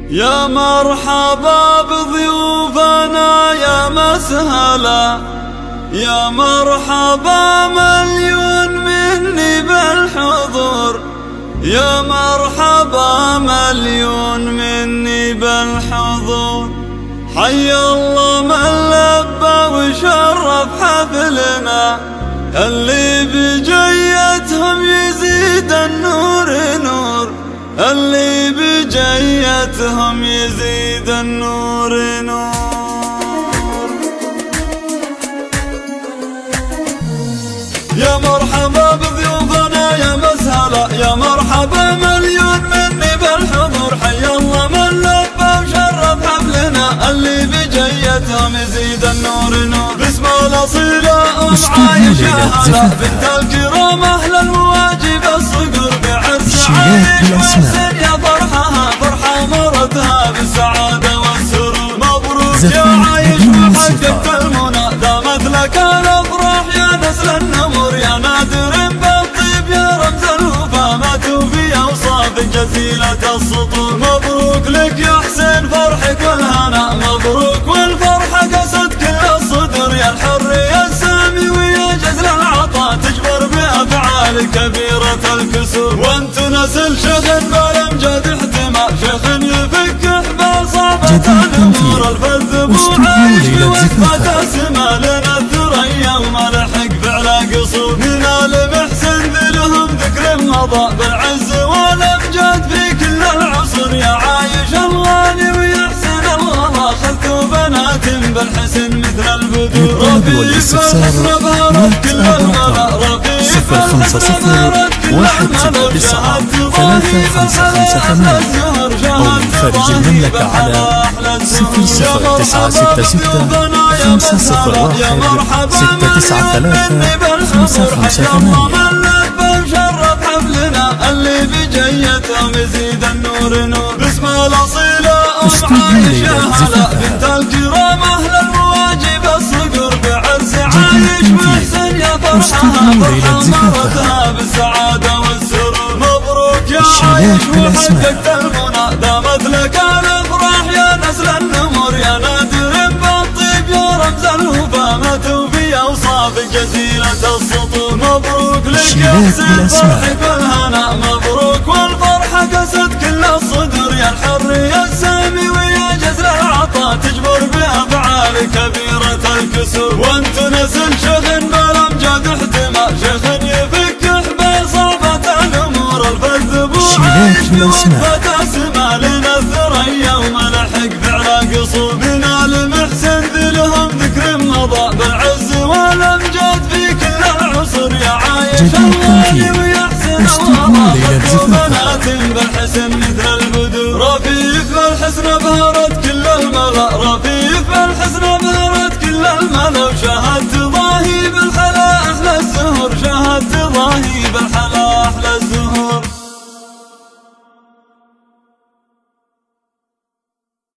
يا مرحبا بضيوفنا يا مسهلا، يا مرحبا مليون مني بالحضور، يا مرحبا مليون مني بالحضور. حي الله من لبى وشرف حفلنا، اللي بجيتهم يزيد النور نور، اللي بجيتهم يزيد النور نور. يا مرحبا بضيوفنا يا مسهلا، يا مرحبا مليون مني بالحضور. حي الله من لبى وشرف حفلنا، اللي بجيتهم يزيد النور نور. باسم الأصيلة أم عايشة هلا بنت الكرام أهل المواجب الصقر، بعرس عايش وحسن يا فرحها فرحة مرتها بالسعادة والسرور. مبروك يا عايش وحققت المنى، دامت لك الأفراح يا نسل النمر، يا نادر بالطيب يا رمز الوفا، ما توفي أوصافك جزيلة السطور. مبروك لك يا حسين فرحك والهنا، مبروك والفرحة قصد كل الصدر، يا الحر يا السامي ويا جزل العطاء، تجبر بأفعال كبيرة الكسور. وانت نسل شيخ بالامجاد احتمال، شيخ يفك احبال صعبة الامور، الفذ بوعايش بوقفة اسمى لنا الثريا وملحق فعل قصور. من آل محسن ذلهم ذكر مضى بالعز والامجاد في كل العصر، يا عايش الغالي ويا حسن الله، اخذتوا بنات بالحسن مثل البدور. رفيق الحسن بهرت كل الملا، رفيق الحسن بهرت كل الملا، شهدت ضاهي بحلاوة الزهر، أو من خارج المملكة على 00966501 693 شرف حفلنا، اللي بجيتهم يزيد النور نور. باسم الأصيلة أم عايشة هلا بنت الكرام أهل المواجب الصقر، بعرس عايش وحسن يا فرحها فرحة مرتها بالسعادة والسرور. مبروك يا عايش وحققت المنى، دامت لك الأفراح يا نسل النمر، يا نادر بالطيب يا رمز الوفا، ما توفي أوصافك جزيلة السطور. مبروك لك يا حسين فرحك والهنا، مبروك والفرحة قصد كل الصدر، يا الحر يا السامي ويا جزل العطاء، تجبر بأفعال كبيرة الكسور. وانت نسل شيخ بالامجاد احتمال، شيخ يفك احبال صعبة الامور، الفذ بوعايش بوقفة اسمى لنا الثريا وملحق فعل قصور. من آل محسن ذلهم ذكر مضى بالعز والامجاد في كل العصر، يا عايش الغالي ويا حسن الله، اخذتوا بنات